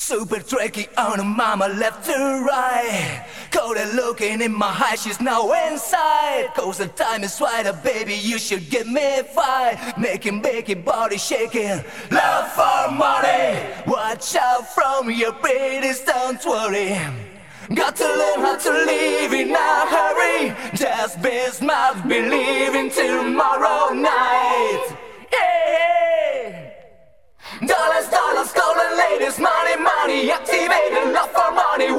Super tricky on a mama left to right. Cold and looking in my eyes, she's now inside. Cause the time is right, baby, you should give me five. Making big body shaking, love for money. Watch out from your pretties, don't worry. Got to learn how to live in a hurry. Just be smart, believe in tomorrow night. Yeah. Dollars, dollars, golden ladies, money, money, activated love for money.